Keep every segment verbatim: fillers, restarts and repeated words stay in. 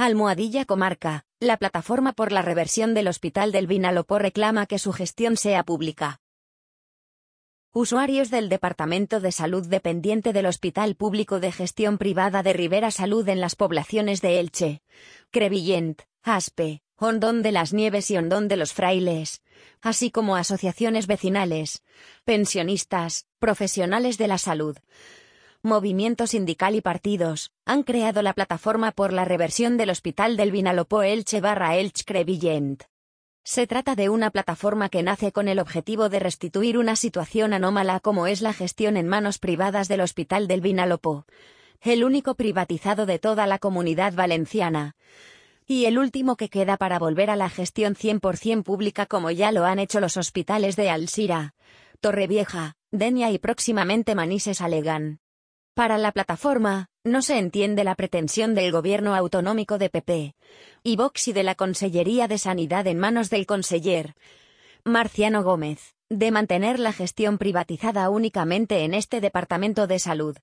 Almohadilla Comarca, la plataforma por la reversión del Hospital del Vinalopó reclama que su gestión sea pública. Usuarios del Departamento de Salud dependiente del Hospital Público de Gestión Privada de Ribera Salud en las poblaciones de Elche, Crevillent, Aspe, Hondón de las Nieves y Hondón de los Frailes, así como asociaciones vecinales, pensionistas, profesionales de la salud, movimiento sindical y partidos, han creado la plataforma por la reversión del Hospital del Vinalopó Elche barra Elche Crevillent. Se trata de una plataforma que nace con el objetivo de restituir una situación anómala como es la gestión en manos privadas del Hospital del Vinalopó, el único privatizado de toda la Comunidad Valenciana, y el último que queda para volver a la gestión cien por cien pública como ya lo han hecho los hospitales de Alsira, Torrevieja, Denia y próximamente Manises-Alegán. Para la plataforma, no se entiende la pretensión del gobierno autonómico de P P y Vox y de la Consellería de Sanidad en manos del conseller Marciano Gómez, de mantener la gestión privatizada únicamente en este Departamento de Salud.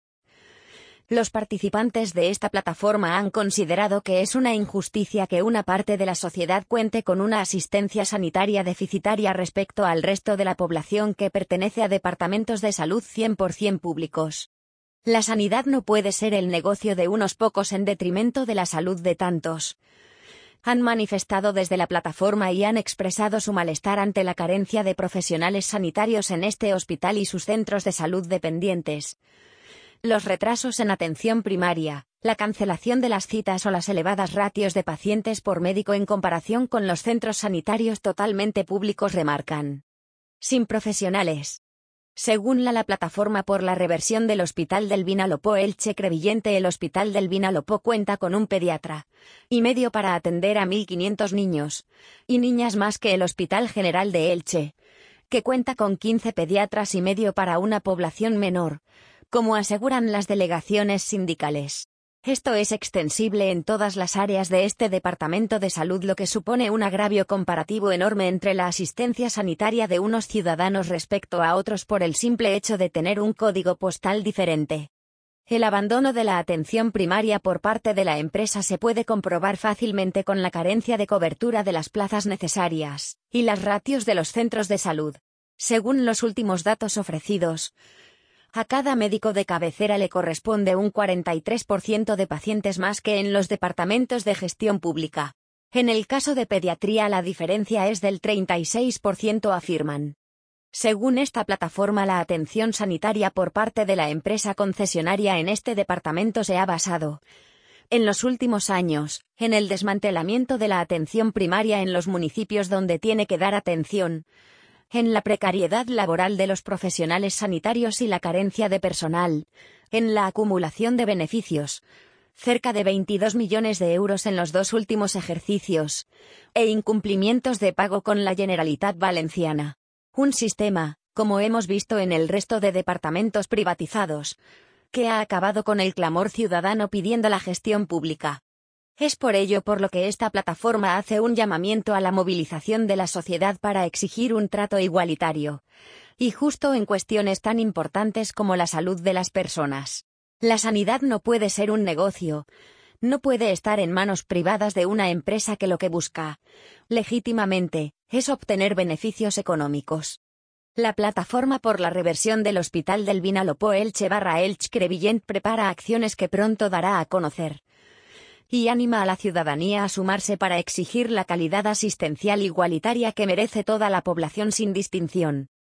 Los participantes de esta plataforma han considerado que es una injusticia que una parte de la sociedad cuente con una asistencia sanitaria deficitaria respecto al resto de la población que pertenece a departamentos de salud cien por cien públicos. La sanidad no puede ser el negocio de unos pocos en detrimento de la salud de tantos. Han manifestado desde la plataforma y han expresado su malestar ante la carencia de profesionales sanitarios en este hospital y sus centros de salud dependientes, los retrasos en atención primaria, la cancelación de las citas o las elevadas ratios de pacientes por médico en comparación con los centros sanitarios totalmente públicos remarcan. Sin profesionales. Según la, la plataforma por la reversión del Hospital del Vinalopó Elche Crevillente, el Hospital del Vinalopó cuenta con un pediatra y medio para atender a mil quinientos niños y niñas más que el Hospital General de Elche, que cuenta con quince pediatras y medio para una población menor, como aseguran las delegaciones sindicales. Esto es extensible en todas las áreas de este Departamento de Salud, lo que supone un agravio comparativo enorme entre la asistencia sanitaria de unos ciudadanos respecto a otros por el simple hecho de tener un código postal diferente. El abandono de la atención primaria por parte de la empresa se puede comprobar fácilmente con la carencia de cobertura de las plazas necesarias y las ratios de los centros de salud. Según los últimos datos ofrecidos, a cada médico de cabecera le corresponde un cuarenta y tres por ciento de pacientes más que en los departamentos de gestión pública. En el caso de pediatría la diferencia es del treinta y seis por ciento, afirman. Según esta plataforma, la atención sanitaria por parte de la empresa concesionaria en este departamento se ha basado, en los últimos años, en el desmantelamiento de la atención primaria en los municipios donde tiene que dar atención, en la precariedad laboral de los profesionales sanitarios y la carencia de personal, en la acumulación de beneficios, cerca de veintidós millones de euros en los dos últimos ejercicios, e incumplimientos de pago con la Generalitat Valenciana. Un sistema, como hemos visto en el resto de departamentos privatizados, que ha acabado con el clamor ciudadano pidiendo la gestión pública. Es por ello por lo que esta plataforma hace un llamamiento a la movilización de la sociedad para exigir un trato igualitario y justo en cuestiones tan importantes como la salud de las personas. La sanidad no puede ser un negocio, no puede estar en manos privadas de una empresa que lo que busca, legítimamente, es obtener beneficios económicos. La plataforma por la reversión del Hospital del Vinalopó Elche barra Elche Crevillent prepara acciones que pronto dará a conocer y anima a la ciudadanía a sumarse para exigir la calidad asistencial igualitaria que merece toda la población sin distinción.